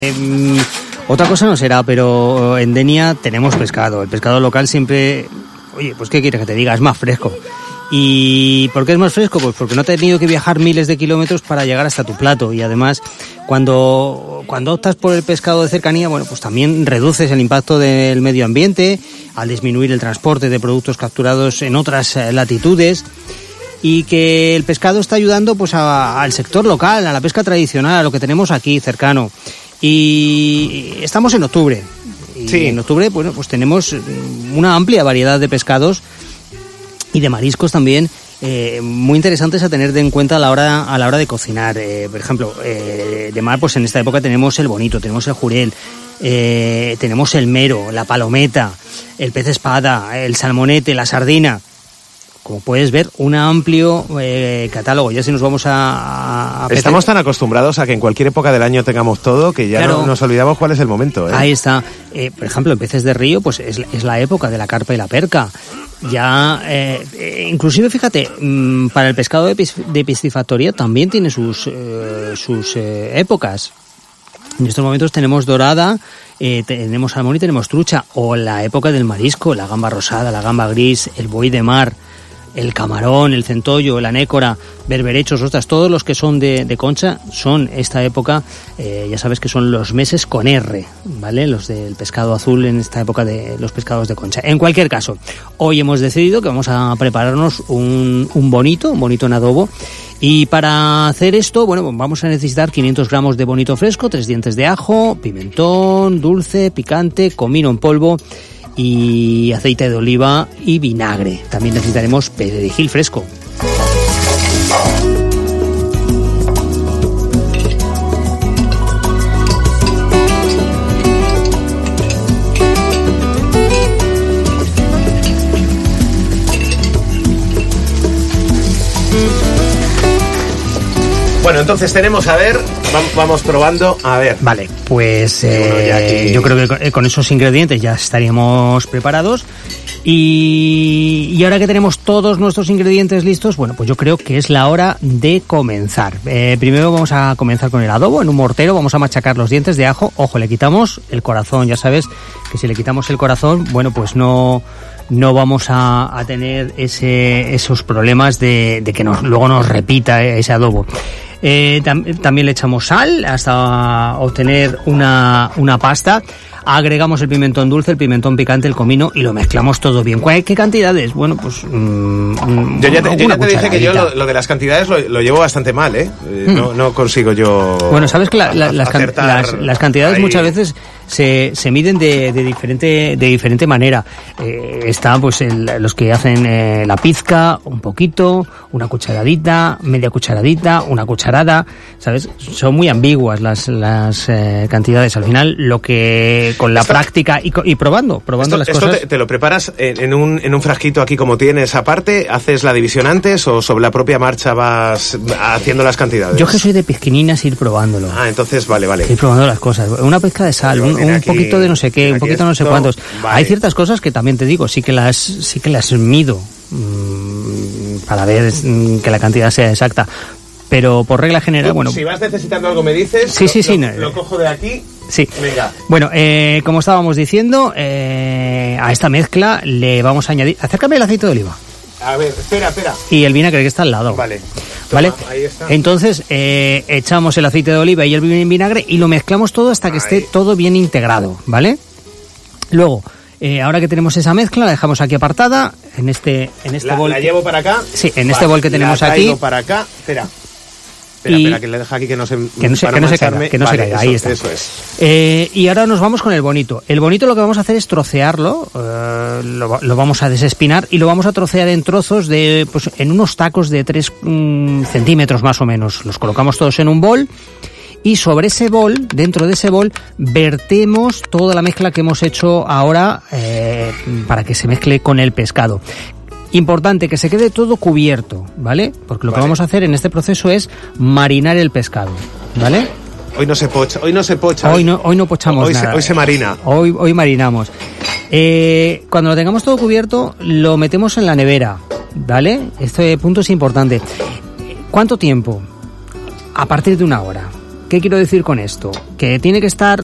Otra cosa no será, pero en Denia tenemos pescado. El pescado local siempre, oye, pues ¿qué quieres que te diga? Es más fresco. ¿Y por qué es más fresco? Pues porque no he tenido que viajar miles de kilómetros para llegar hasta tu plato. Y además, cuando optas por el pescado de cercanía, bueno, pues también reduces el impacto del medio ambiente al disminuir el transporte de productos capturados en otras latitudes. Y que el pescado está ayudando pues al sector local, a la pesca tradicional, a lo que tenemos aquí cercano. Y estamos en octubre. Y sí. En octubre, bueno, pues tenemos una amplia variedad de pescados y de mariscos también, muy interesantes a tener en cuenta a la hora de cocinar. Por ejemplo, de mar, pues en esta época tenemos el bonito, tenemos el jurel, tenemos el mero, la palometa, el pez espada, el salmonete, la sardina. Como puedes ver, un amplio catálogo. Ya si nos vamos a Estamos tan acostumbrados a que en cualquier época del año tengamos todo que ya claro, no nos olvidamos cuál es el momento. Ahí está. Por ejemplo, en peces de río, pues es la época de la carpa y la perca. Ya, inclusive, fíjate, para el pescado de piscifactoría también tiene sus épocas. En estos momentos tenemos dorada, tenemos salmón y tenemos trucha. O la época del marisco, la gamba rosada, la gamba gris, el buey de mar, el camarón, el centollo, la anécora, berberechos, ostras, todos los que son de concha son esta época, ya sabes que son los meses con R, ¿vale? Los del pescado azul en esta época de los pescados de concha. En cualquier caso, hoy hemos decidido que vamos a prepararnos un bonito en adobo. Y para hacer esto, bueno, vamos a necesitar 500 gramos de bonito fresco, 3 dientes de ajo, pimentón, dulce, picante, comino en polvo y aceite de oliva y vinagre. También necesitaremos perejil fresco. Bueno, entonces tenemos, a ver, vamos probando, a ver. Vale, pues yo creo que con esos ingredientes ya estaríamos preparados. Y ahora que tenemos todos nuestros ingredientes listos, bueno, pues yo creo que es la hora de comenzar. Primero vamos a comenzar con el adobo. En un mortero vamos a machacar los dientes de ajo. Ojo, le quitamos el corazón. Ya sabes que si le quitamos el corazón, bueno, pues no vamos a tener esos problemas de que luego nos repita ese adobo. También le echamos sal hasta obtener una pasta. Agregamos el pimentón dulce, el pimentón picante, el comino y lo mezclamos todo bien. ¿Qué cantidades? Bueno, pues yo ya te dije que yo lo de las cantidades lo llevo bastante mal, no consigo yo. Bueno, sabes que las cantidades ahí muchas veces se miden de diferente manera. Están pues los que hacen la pizca, un poquito, una cucharadita, media cucharadita, una cucharada, ¿sabes? Son muy ambiguas las cantidades. Al final lo que con la práctica y probando las cosas. ¿Te lo preparas en un frasquito aquí como tienes aparte? ¿Haces la división antes o sobre la propia marcha vas haciendo las cantidades? Yo que soy de pizquininas, ir probándolo. Entonces vale. Ir probando las cosas. Una pizca de sal, un poquito de no sé qué, un poquito de no sé cuántos. Vale. Hay ciertas cosas que también te digo, sí que las mido para ver que la cantidad sea exacta. Pero por regla general, bueno... Si vas necesitando algo me dices, sí, lo cojo de aquí. Sí. Venga. Bueno, como estábamos diciendo, a esta mezcla le vamos a añadir... Acércame el aceite de oliva. A ver, espera. Y el vinagre que está al lado. Vale. ¿Vale? Ahí está. Entonces, echamos el aceite de oliva y el vinagre y lo mezclamos todo hasta que esté todo bien integrado, ¿vale? Luego... ahora que tenemos esa mezcla, la dejamos aquí apartada, en este bol. ¿La llevo para acá? Sí, en este bol que tenemos aquí. La traigo para acá, espera, que le deja aquí que no se caiga, ahí está. Eso es. Y ahora nos vamos con el bonito. El bonito lo que vamos a hacer es trocearlo, lo vamos a desespinar y lo vamos a trocear en trozos en unos tacos de 3 centímetros más o menos. Los colocamos todos en un bol. Y sobre ese bol, dentro de ese bol, vertemos toda la mezcla que hemos hecho ahora para que se mezcle con el pescado. Importante que se quede todo cubierto, ¿vale? Porque lo que vamos a hacer en este proceso es marinar el pescado, ¿vale? Hoy no se pocha. Hoy no pochamos nada. Hoy se marina. Hoy marinamos. Cuando lo tengamos todo cubierto, lo metemos en la nevera, ¿vale? Este punto es importante. ¿Cuánto tiempo? A partir de 1 hora. ¿Qué quiero decir con esto? Que tiene que estar